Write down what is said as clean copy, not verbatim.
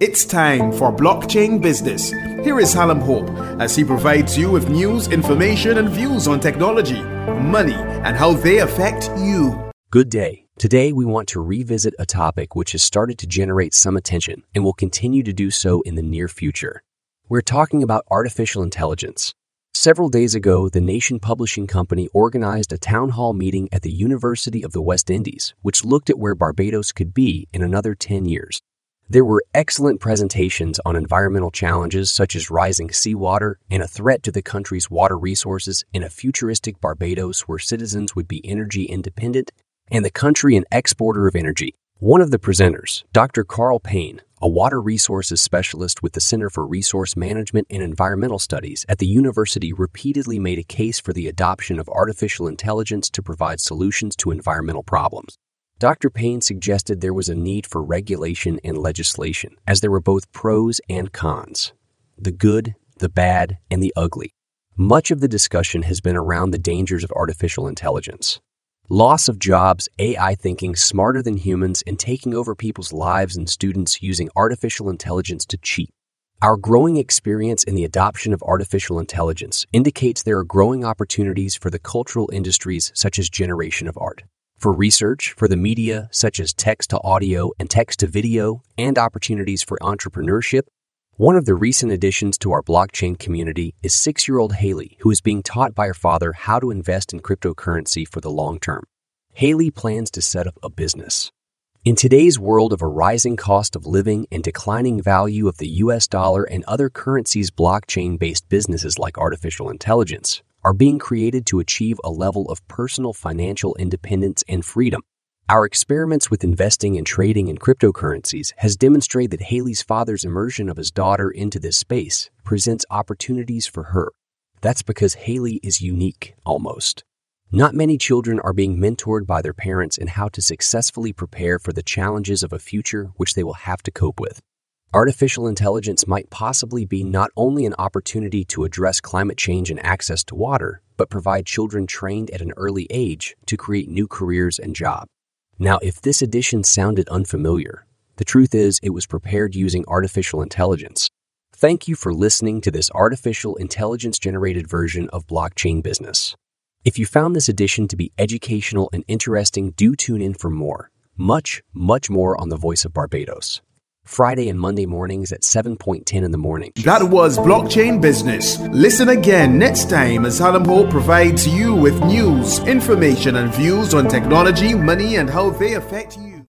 It's time for Blockchain Business. Here is Hallam Hope as he provides you with news, information, and views on technology, money, and how they affect you. Good day. Today we want to revisit a topic which has started to generate some attention and will continue to do so in the near future. We're talking about artificial intelligence. Several days ago, the Nation Publishing Company organized a town hall meeting at the University of the West Indies, which looked at where Barbados could be in another 10 years. There were excellent presentations on environmental challenges such as rising seawater and a threat to the country's water resources in a futuristic Barbados where citizens would be energy independent and the country an exporter of energy. One of the presenters, Dr. Carl Payne, a water resources specialist with the Center for Resource Management and Environmental Studies at the university, repeatedly made a case for the adoption of artificial intelligence to provide solutions to environmental problems. Dr. Payne suggested there was a need for regulation and legislation, as there were both pros and cons, the good, the bad, and the ugly. Much of the discussion has been around the dangers of artificial intelligence. Loss of jobs, AI thinking smarter than humans, and taking over people's lives and students using artificial intelligence to cheat. Our growing experience in the adoption of artificial intelligence indicates there are growing opportunities for the cultural industries such as generation of art, for research, for the media such as text to audio and text to video, and opportunities for entrepreneurship. One of the recent additions to our blockchain community is 6-year-old Haley, who is being taught by her father how to invest in cryptocurrency for the long term. Haley plans to set up a business. In today's world of a rising cost of living and declining value of the US dollar and other currencies, blockchain-based businesses like artificial intelligence are being created to achieve a level of personal financial independence and freedom. Our experiments with investing and trading in cryptocurrencies has demonstrated that Haley's father's immersion of his daughter into this space presents opportunities for her. That's because Haley is unique, almost. Not many children are being mentored by their parents in how to successfully prepare for the challenges of a future which they will have to cope with. Artificial intelligence might possibly be not only an opportunity to address climate change and access to water, but provide children trained at an early age to create new careers and jobs. Now, if this addition sounded unfamiliar, the truth is it was prepared using artificial intelligence. Thank you for listening to this artificial intelligence-generated version of Blockchain Business. If you found this edition to be educational and interesting, do tune in for more, much more on The Voice of Barbados. Friday and Monday mornings at 7:10 in the morning. That was Blockchain Business. Listen again next time as Hallam Hope provides you with news, information, and views on technology, money, and how they affect you.